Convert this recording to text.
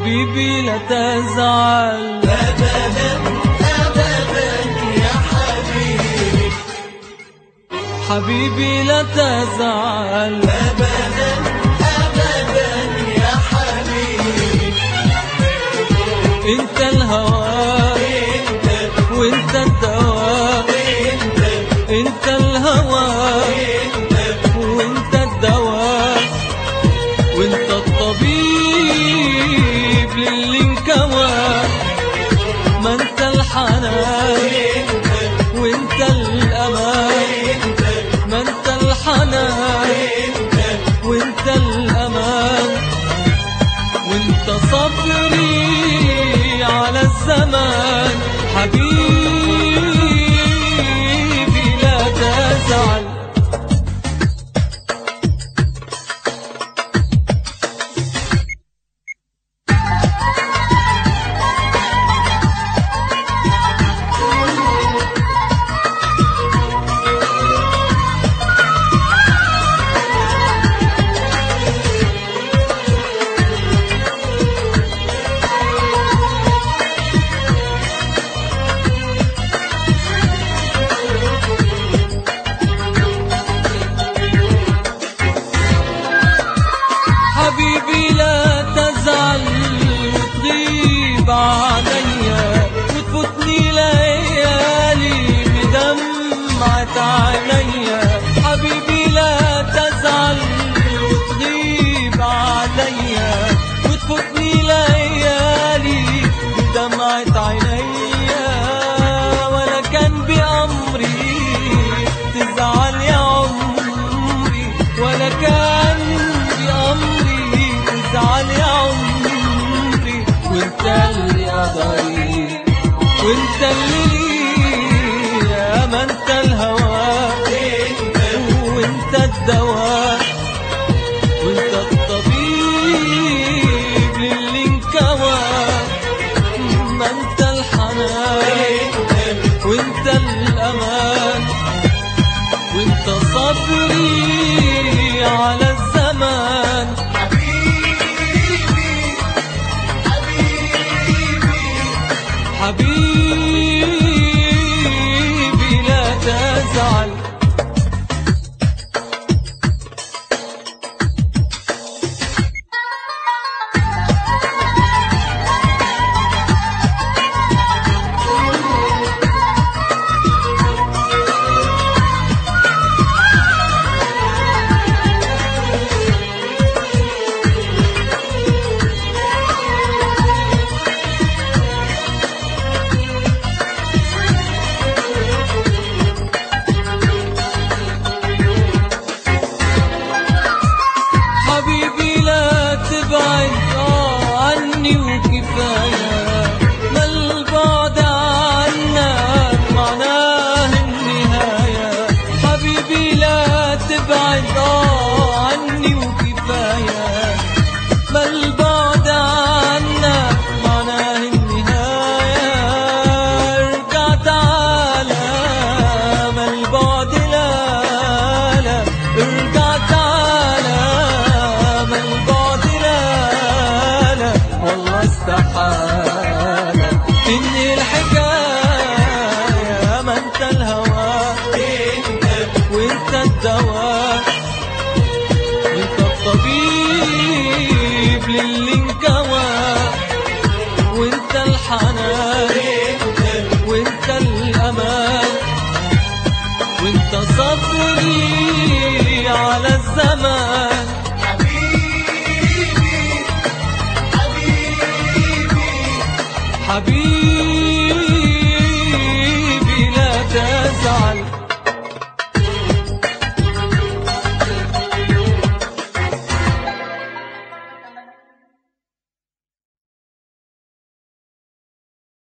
حبيبي لا تزعل أبدا أبدا يا حبيبي، حبيبي لا تزعل أبدا أبدا يا حبيبي. انت الهوى وانت الدواء، انت الهوى وانت الدواء، وانت الطبيب للي انكوى. ما انت الحنان وانت الامان، ما انت الحنان وانت الامان، وانت صبري على الزمان. حبيبي لا تزعل. حبيبي لا تزعل وتغيب عليا، وتفوتني ليالي بدمعة عينيا. حبيبي لا تزعل وتغيب عليا، وتفوتني ليالي بدمعة عينيا. ولا كان بأمري تزعل يا عمري، ولا كان بأمري تزعل يا عمري. وانت اللي قدري وانت اللي ليا، ما انت الهوى وانت الدواء، وانت الطبيب للي انكوى. ما انت الحنان وانت الامان، وانت صبري على الزمان. حبيبي لا تزعل. حبيبي لا تبعد عني وكفاية، ما البعد عنك معناه النهاية. حبيبي لا تبعد عني وكفاية، ما البعد عنك معناه النهاية. ارجع تعالى ما البعد لا لا، ارجع تعالى ما البعد لا لا. والله استحالة إني الحكاية، ما انت الهوى وانت الدواء، وانت الطبيب للي انكوى. وانت الحنان وانت الامان، وانت صبري على الزمان. حبيبي لا تزعل.